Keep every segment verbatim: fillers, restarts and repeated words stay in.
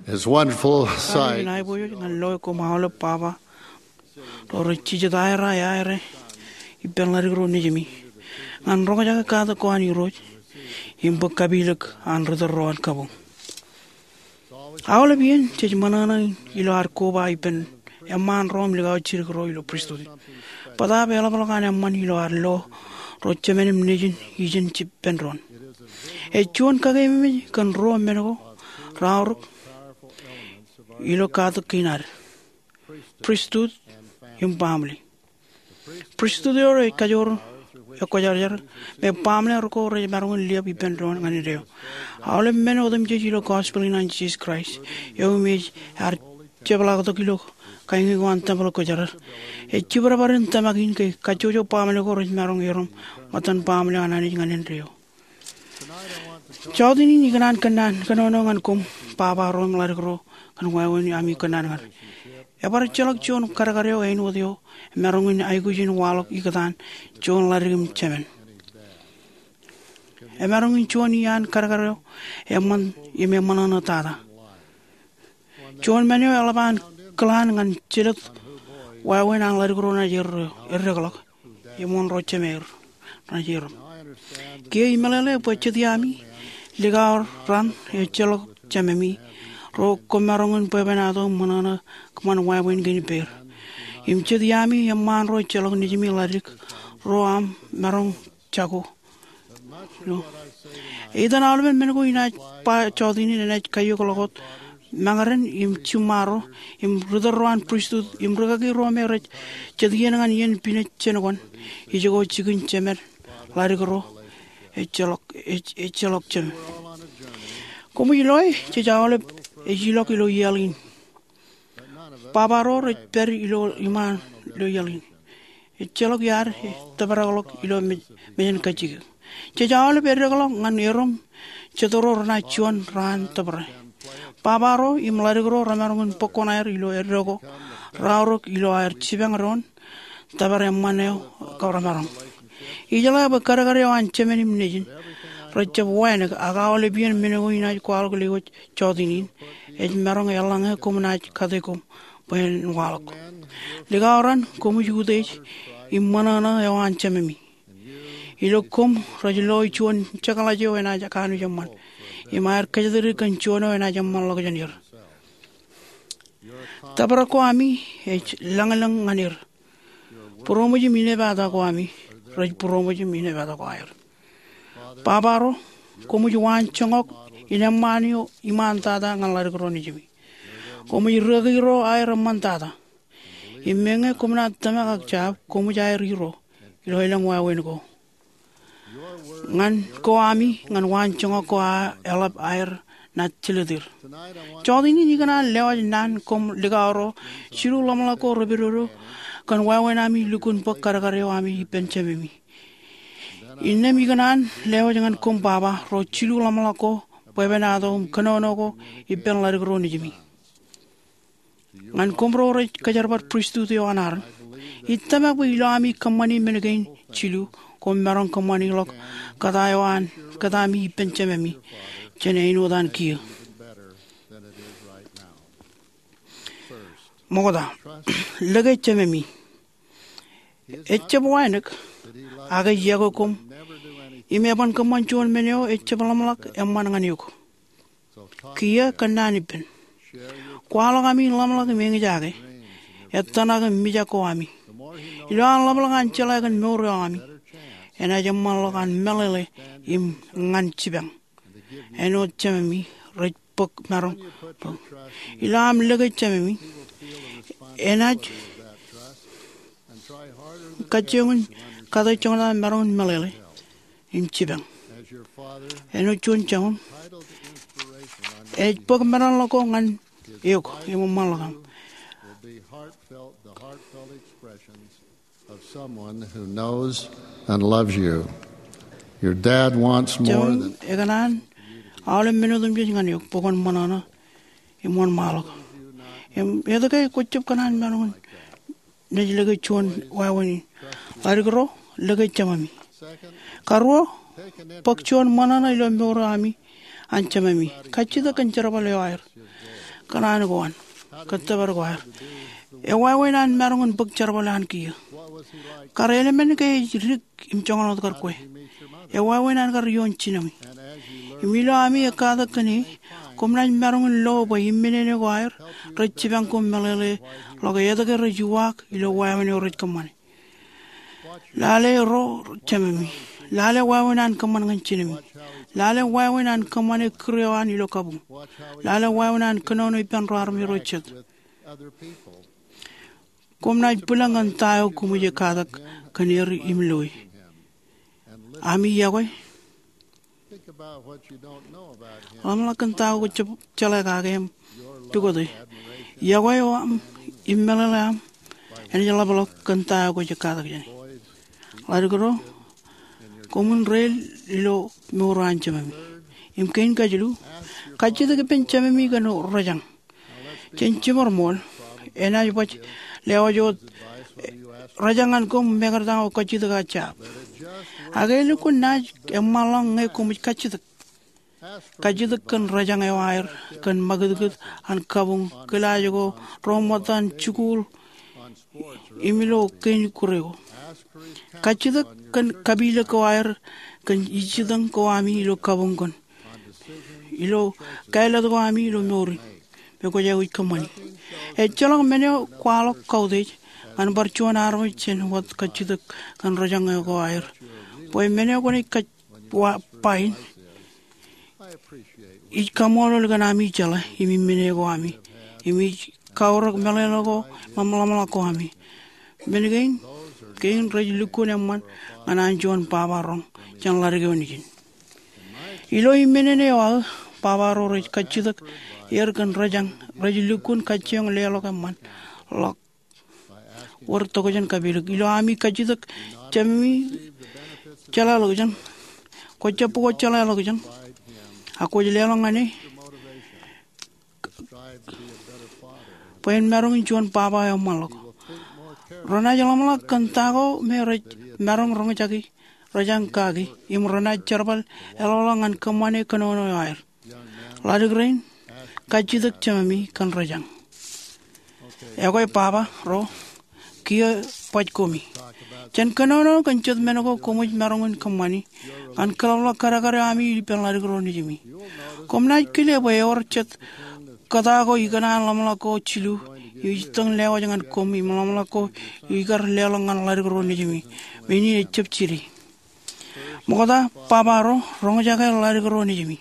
It's a wonderful Kami sight. nai boyo ngan loy ko mahalo papa. Ro chije daira yaire. Iben lari gro nijimi. Ngan ronga jaga kada ko ani roj. Imbo kabilak an rada roan kabo. Awala bien chej manana ilo ar ko ba iben. Emman rom ligaw chir gro ilo pristodi. Pada bela bala kan emman ilo ar lo. Ro chemenim nijin ijin chip pen ron. E chuan kagay mi kan ro menago. Rauruk. Ilo kada kinar. Priesthood yung family. Priesthood yore kajor yakajar jar me family roko re marungun liya pipen ron ngani reo. Awle men odam je ilo gospel in Jesus Christ. Yo me har chebala to kilo kaingi wan tambal ko jar. E chibra barin tamagin ke kajojo family ko re marung yorom matan family anani ngani reo. Chaudini ni kanan kanan kanono ngan kum papa rom lar gro kan wawani ami kanan ngar. Ebar chalak chon karagareo ein wodio merongin aigujin walok ikatan chon larigim chemen. Emerongin chon yan karagareo emman yeme manana tada. Chon menyo alaban klan ngan chilat wawen ang larigro na jer irreglok yemon rochemer na jer. Ke imelele pochetiami ligar ran e chalak chamemi ro komarongin pebenado manana kman wawen gini per. Imche diami yamman ro chalok nijimi larik ro am marong chago. No. Idan almen mengo ina pa chodini nena kayo kolokot mangaren im chumaro im rudaroan priesthood im rugagi ro mere chediyen ngan yen pine chenagon ijogo chigun chemer larik ro e chalok e chalok chem. Como iloi chejawale e jilok ilo yelin. Pabaro re per ilo iman lo yelin. E chelok yar tabaralok ilo mejen kachig. Chejawale per regalok ngan yerom chedoro rana chuan ran tabare. Pabaro imlarigro ramarungun pokonair ilo errogo raurok ilo air chibangaron tabare maneo kauramarong. Ijala ba karagare wan chemenim nejin. Raja buwan agawale bien menego ina kwal gulego chodinin ej marong yalang komna kadekom ben walak ligaran komu jude immanana yawan chamemi ilokom rajlo chuan chakala je wena jakanu jamman imar kajadir kan chuano wena jamman log janir tabarako ami ej langalang nganir promoji mine bada ko ami raj promoji mine bada ko ayr Pabaro, como juan chongok, inamanio imantada ngalar groni jibi. Como irregiro air mantada. Imenge como na tamagak chap, como jair hiro, ilo ilang wawen ko. Ngan ko ami, ngan wan chongok ko elap air na chiledir. Chodini ni kana lewa nan kom ligaro, shiru lamala ko robiro, kan wawen ami lukun pok karakareo ami penchemimi. Inne miganan lewa jangan kum baba ro chilu lamalako pebenado kanono ko ipen lari gro nijimi ngan kumbro re kajarbat priesthood yo anar ittama bu ilami kamani menegain chilu kom marong kamani lok kadayawan kadami ipen chememi chene inodan kiyo mogoda lagay chememi etchabuanek aga yago kum imeban kamanchuan menyo etchabalamlak emman nganiuk kia kanani pen kwala kami lamlak mengi jage etana ga mija ko ami ilan lamlak an chala gan moro ami ena jammal kan melele im ngan chibang eno chamemi rej pok marong ilam lege chamemi ena kachungun kada chongla marong melele im chibang eno chun chong e pok marong loko ngan yok im malakam The heartfelt expressions of someone who knows and loves you. Your dad wants more than eganan awle menodum je ngan yok pokon manana imon malak em edake kochup kanan marong nejlege chun wawani arigro lege chamami karwo pokchon manana ilo moro ami anchamami kachida kanchara bale air Kanan goan. Katabar goar. E wawinan marungun pagcharbalan kiyo. Karele men kay rik imchonganot karkwe. E wawinan kar yon chinami. Imilo ami akada kani kumnan marungun lo ba immene goar. Rachibang kummalele logayada ka rajuwak ilo wawin orit kamani. Lale ro chamami. Lale wawinan kaman ngan chinami. Lale wawinan kamane kriwan ilo kabu. Lale wawinan kanono ipan roarmi rochet. Kumna pulangan tayo kumuje kadak kanir imloy. Ami yagoy. Amla kan tayo ko chala kagem tugoy. Yagoy am immelam en jala balok kan tayo ko kadak jani. Largro kumun rel ilo muran chamami. Imkain kajlu kajida ke penchamami kano rajang. Chenchimor mol ena jupach leo jo rajangan ko megartang o kachida ka chap. Agelu ko naj emalang ngai ko mich kachida. Kachida kan rajang e wair kan magudgut an kabung kelajo romatan chukul imilo ken kurego. Kachida kan kabila ko wair kan ichidang ko ami ilo kabung kon. Ilo kaila ko ami ilo mori. Beko jago ikamani. E chalong menyo kwalo kaudej an barchuan armo chen wat kachida kan rajang e ko wair. Poi menyo ko ni kach pain. Ich kamolo gan ami chala imi mene ko ami. Imi kaurak melelo ko mamala ko ami. Benegain kain raj lukun amman anan jon pavarong chan large onikin. Ilo imene ne wa pavaro raj kachida yer kan rajang rajulukun kacang lelo kaman lok war tokojan kabilu ilo ami kajidak chami chala lojan kocha puko chala lojan aku lelo ngane poin marong juan papa yang malok rona jalamala kantago meraj marong rong jagi rajang kagi im rona charbal elolangan kamane kanono air ladugrain kajidak chamami kan rajang. Egoy papa ro kia paj komi. Chan kanono kan chud menoko komuj marongun kamani an kalawla karakara ami pen larigro nijimi. Komna kile boy or chat kadago igana lamla ko chilu yitang lewa jangan komi malamla ko igar lelangan larigro nijimi. Meni chep chiri. Mokoda papa ro rong jaga larigro nijimi.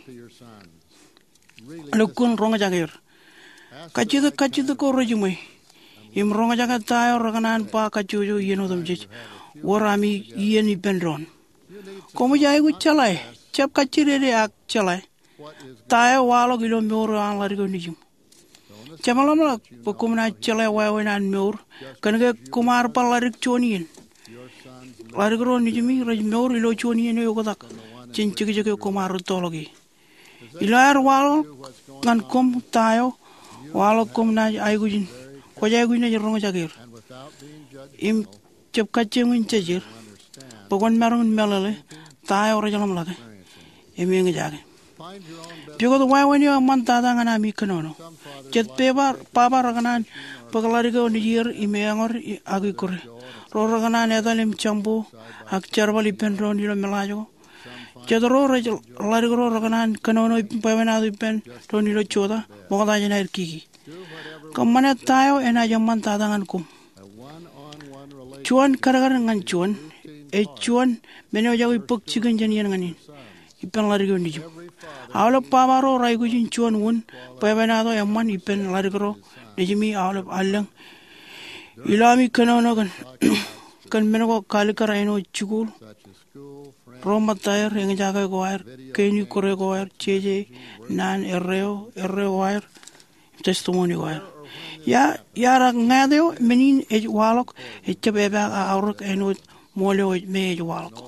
Lukun ronga jagir. Kachida kachida ko rojumai. Im ronga jaga tayo raganan pa kachujo yeno damjich. Warami yeni pendron. Komu jai gu chalai. Chap kachire re ak chalai. Tayo walo gilo meur an larigo nijum. Chamalamala pokumna chalai wawanan meur. Kanage kumar pa larig choniyen. Larigro nijumi raj meur ilo choniyen yogodak. Chinchikijake kumar tologi. Ilar walo kan kom tayo walo kom na aigujin ko jaigujin na jorong jagir im chep kachem in chajir pogon marong melale tayo rajalam lage emi ngi jage bigo do wai wani man ta da ngana mi kanono chet pebar papa raganan pagalari go ni yer ime angor agi kore ro raganan edalim chambu ak charbali penron dilo melajo Jadro rajal larigro raganan kanono pavena dipen tonilo choda moda jana irkiki kamane tayo ena jamman tadangan kum chuan karagar ngan chuan e chuan meno jawi pok chigan janian nganin ipen larigro niju awlo pavaro raigujin chuan un pavena do yamman ipen larigro nijimi awlo allang ilami kanono kan kan meno ko kalikara eno chukul Roma tayar yang jaga goair, kini kore goair, ceje, nan erreo, erreo goair, testimoni goair. Ya, ya rak ngadeo menin ej walok, ej beba auruk enut moleo me ej walok.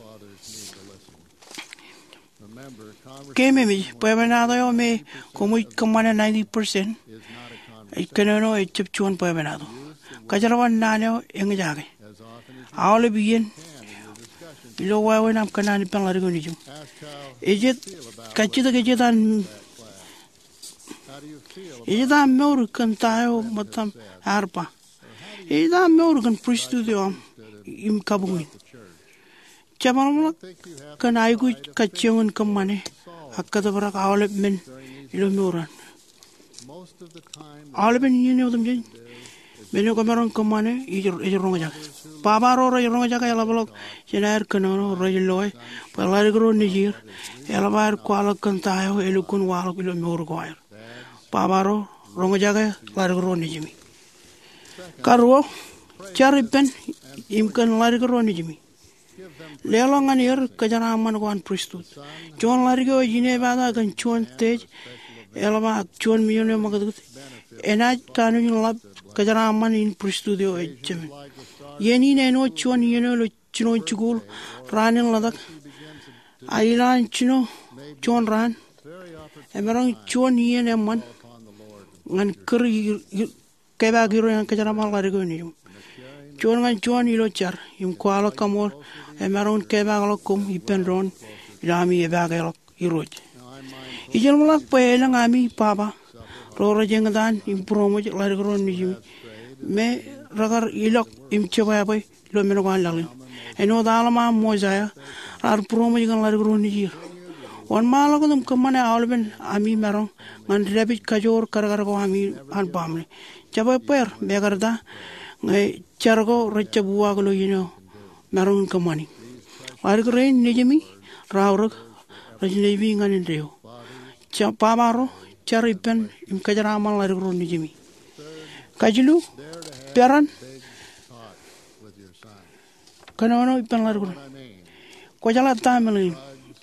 Keme mi, puebenado yo me como kamana ninety percent. Ej kenono ej chuan puebenado. Kajarawan naneo yang jaga. Awle bien. Ilo wawe nam kanani pen larigo nijum. Ejet kachida kejetan Ida meur kan tayo matam arpa. Ida meur kan pristudio im kabungin. Chamalak kan aigu kachiwan kamane akkada barak awlep men ilo meuran. Awlep men yini odam jin. Menu kamarong kamane ijur ijurong jak. Babaro ro ijurong jak ela balok jenair kanono ro jiloy. Palari gro nijir ela bar kwalak kan tayo elukun walok ilo meur goir. Babaro rong jak lari gro nijimi. Karwo charipen imkan lari gro nijimi. Lelongan yer kajaraman wan priesthood. John lari go jine bada kan chuan tej ela ba chuan miyone magadut. Enaj kanu lab kajaraman in priesthood e jeme. Yeni neno chuan yeno lo chino chugul ranin ladak. Ailan chino chuan ran. Emerang chuan yene man ngan keri keba giro yang kajaraman lari go nijum. Chuan ngan chuan ilo char im kuala kamol emerang keba galokum ipendron ilami eba galok iroj. Ijal mulak pelang ami papa rora jengadan im promo lari go nijum. Me ragar ilok im chebaya boy lo menogan lalin. Eno dalama mozaya rar promo jengan lari go nijir. Wan malako dum kamane awlben ami merong ngan rebit kajor karagar ko ami an pamne. Chaba per begarda ngai chargo recha buwa glo yino merong kamani. Lari go nijimi rawrag rajnevi ngan reo. Cha pamaro charipen im kajaraman lari go nijimi. Kajilu peran kanono ipan lari go. Kojala tameli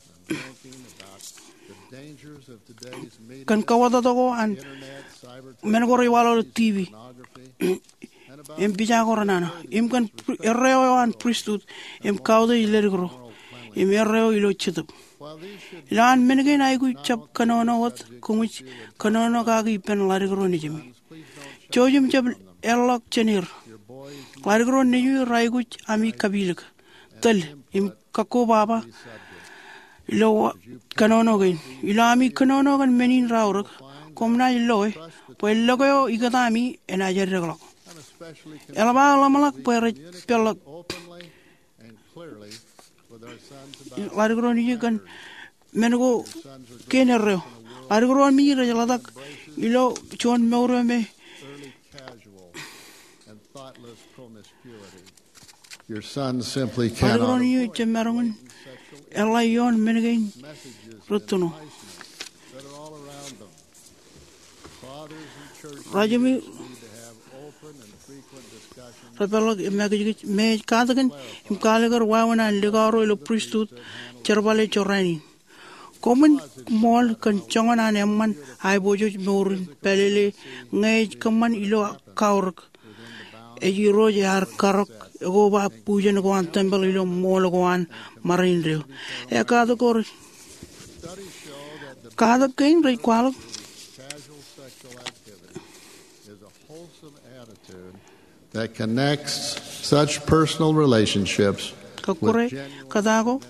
kan kawada togo an menegoro iwalo T V em bija koranana em kan erreo an priesthood em kauda ilergro em erreo ilo chitap ilan menegen aigu chap kanono wat kumich kanono kagi pen larigro nijimi chojim chap erlok chenir larigro niju raigu ami kabilik tal em kako baba ilo kanono gain ilami kanono gan menin rawrak komna iloy poelogo igatami enajer reglo elaba lamalak per pelak larigro ni gan menego kenerro larigro mi rajaladak ilo chon meurome Your son simply cannot. Larigro ni chemerongun ela yon menegen rutuno rajami rapelog megij me kadagan im kalagar wawana ligaro ilo priesthood cherbale chorani common mol kan chongana nemman ai bojo morin pelele ngej kaman ilo kaurk eji roje har karok ego ba pujan go an temple ilo mol go an marin reo e kada kor kada kain rei kwalo that connects such personal relationships kakure kadago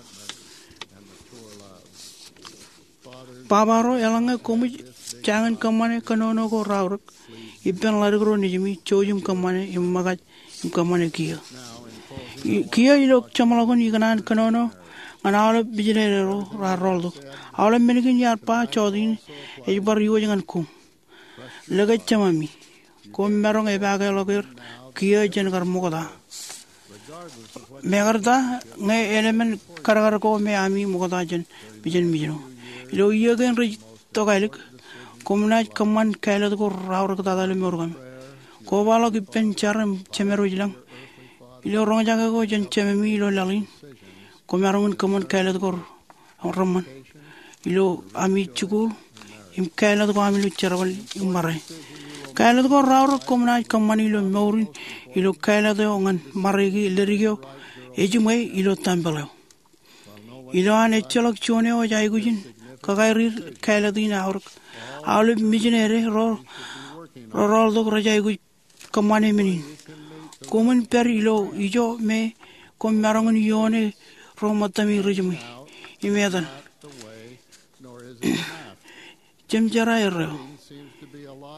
babaro elanga komi jangan kamane kanono go rawrak iben larigro nijimi chojum kamane imaga kamane kia kia ilo chamalagon iganan kanono anala bijinero raroldo awla menigin yar pa chodin e bar yo jangan kum laga chamami kom merong e baga logir kia jengar mogoda megarda nge element karagar ko me ami mogoda jen bijin bijino ilo yegen ri to galik komna kaman kailad ko rawr ko dadale morgan ko balo ki pencharam chemero jilang ilo rong jaga ko jen chememi ilo lalin ko marong kaman kailad ko ramman ilo ami chukul im kailad ko ami lu charwal imare kailad ko rawr komna kaman ilo morin ilo kailad ongan marigi lerigyo ejumai ilo tambalo ilo ane cholok chone o jai gujin kagairir kailadina aur awle mijinere ro ro do rajai guj kamane minin komun per ilo ijo me kom marangun yone ro matami rujmi imedan jem jara erro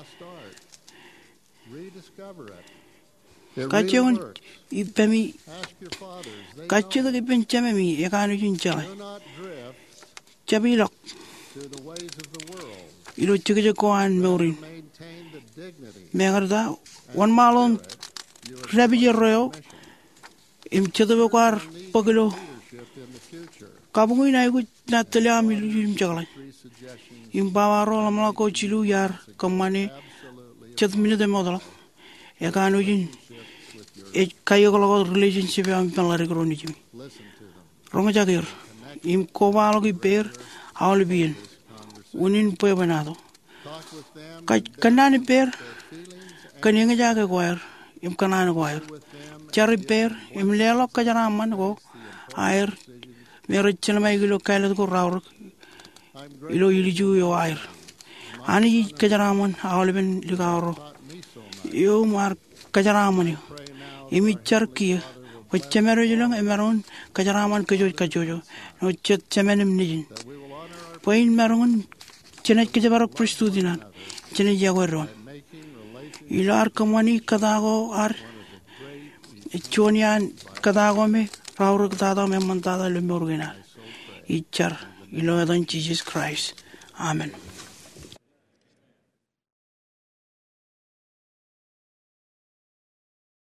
lost art. Rediscover it. It really Kachion works. ipemi Ask your fathers. They kachiyo know. ki penchemi e kanu jin chala. Do not drift Chabilok to the ways of the world. ilo chikje koan meurin. Maintain the dignity Mengarda one malon you rabi royo mission. im chado kwar pagilo Leadership in the future. kabungu ina igu na telia mi yim chagla. Three suggestions Im bawaro lamla ko chilu yar kamane absolutely chat minu de modala. E kanu jin e kayo ko relationship am palari kroni jimi. listen to them. Ronga jagir im ko balo ki ber awli bien. Unin poe banado. Talk with them Ka kanani ber feelings kaninga jaga goyer im kanani goyer. with them. Chari ber im lelo kajara man go air mero chena mai gilo kaila ko rawr I'm ilo iliju yo air. Ani kajara man awli ben ligaro. taught me so much. Yo mar kajara man Pray now imi charki wacce mero jilang emeron kajara man kajo kajo no chet chemenim nijin. that we will honor our Poin meron chena kajabaro pristudinan chena jagoron. making relations Ilar kamani kadago ar chonian kadago me raur kadado me mantada le morgina. Ichar ilo adon Jesus Christ. Amen.